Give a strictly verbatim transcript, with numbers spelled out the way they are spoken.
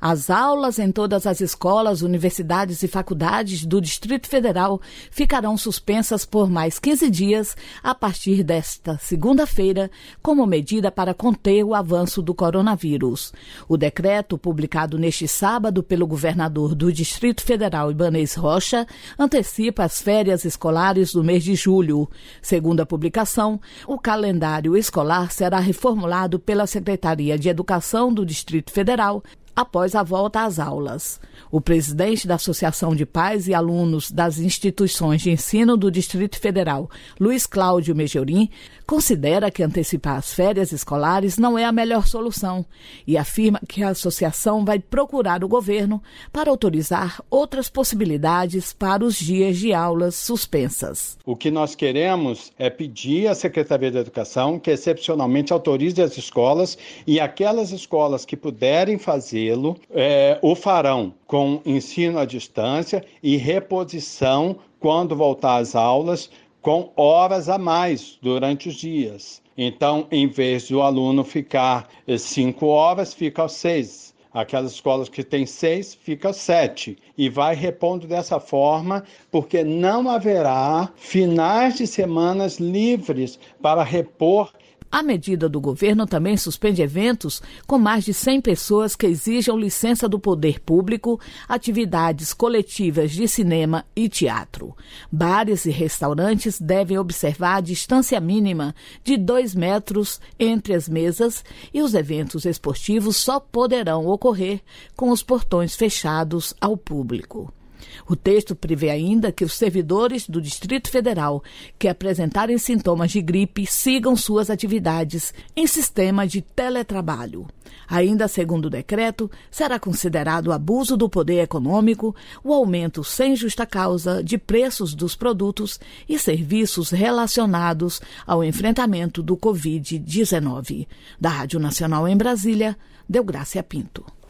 As aulas em todas as escolas, universidades e faculdades do Distrito Federal ficarão suspensas por mais quinze dias a partir desta segunda-feira, como medida para conter o avanço do coronavírus. O decreto, publicado neste sábado pelo governador do Distrito Federal, Ibanez Rocha, antecipa as férias escolares do mês de julho. Segundo a publicação, o calendário escolar será reformulado pela Secretaria de Educação do Distrito Federal após a volta às aulas. O presidente da Associação de Pais e Alunos das Instituições de Ensino do Distrito Federal, Luiz Cláudio Mejorim, considera que antecipar as férias escolares não é a melhor solução e afirma que a associação vai procurar o governo para autorizar outras possibilidades para os dias de aulas suspensas. O que nós queremos é pedir à Secretaria de Educação que excepcionalmente autorize as escolas e aquelas escolas que puderem fazer É, o farão com ensino à distância e reposição quando voltar às aulas com horas a mais durante os dias. Então, em vez do aluno ficar cinco horas, fica aos seis. Aquelas escolas que têm seis, fica aos sete. E vai repondo dessa forma, porque não haverá finais de semanas livres para repor. A medida do governo também suspende eventos com mais de cem pessoas que exijam licença do poder público, atividades coletivas de cinema e teatro. Bares e restaurantes devem observar a distância mínima de dois metros entre as mesas e os eventos esportivos só poderão ocorrer com os portões fechados ao público. O texto prevê ainda que os servidores do Distrito Federal que apresentarem sintomas de gripe sigam suas atividades em sistema de teletrabalho. Ainda segundo o decreto, será considerado abuso do poder econômico o aumento sem justa causa de preços dos produtos e serviços relacionados ao enfrentamento do covid dezenove. Da Rádio Nacional em Brasília, Deográcia Pinto.